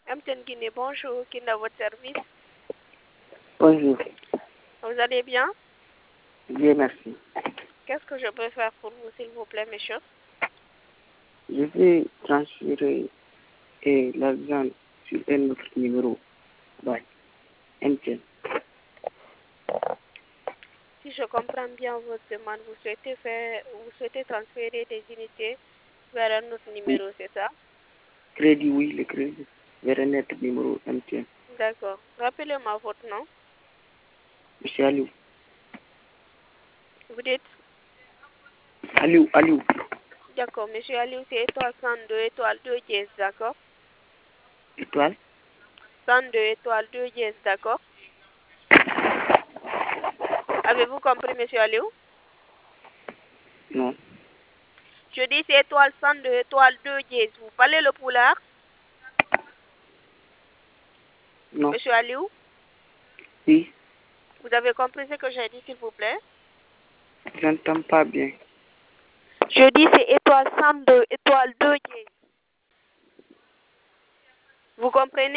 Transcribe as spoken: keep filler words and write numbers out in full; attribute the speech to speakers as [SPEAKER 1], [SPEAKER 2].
[SPEAKER 1] M T N Guinée, bonjour, qui est à votre service?
[SPEAKER 2] Bonjour.
[SPEAKER 1] Vous allez bien?
[SPEAKER 2] Bien, merci.
[SPEAKER 1] Qu'est-ce que je peux faire pour vous, s'il vous plaît, monsieur?
[SPEAKER 2] Je vais transférer eh, l'argent sur un autre numéro. Ouais. M T N.
[SPEAKER 1] Si je comprends bien votre demande, vous souhaitez faire, vous souhaitez transférer des unités vers un autre numéro, c'est ça?
[SPEAKER 2] Crédit, oui, le crédit. Vers un autre numéro M T N.
[SPEAKER 1] D'accord. Rappelez-moi votre nom.
[SPEAKER 2] Monsieur Aliou.
[SPEAKER 1] Vous dites?
[SPEAKER 2] Aliou, Aliou.
[SPEAKER 1] D'accord, monsieur Aliou, c'est étoile cent deux, étoile deux dièse, d'accord?
[SPEAKER 2] Étoile.
[SPEAKER 1] cent deux, étoile deux dièse, d'accord? Avez-vous compris, monsieur Aliou?
[SPEAKER 2] Non.
[SPEAKER 1] Je dis c'est étoile cent deux, étoile deux dièse. Vous parlez le poulard?
[SPEAKER 2] Non.
[SPEAKER 1] Monsieur Aliou?
[SPEAKER 2] Oui.
[SPEAKER 1] Vous avez compris ce que j'ai dit, s'il vous plaît?
[SPEAKER 2] Je n'entends pas bien.
[SPEAKER 1] Je dis c'est étoile cent deux, étoile deux dièse. Vous comprenez?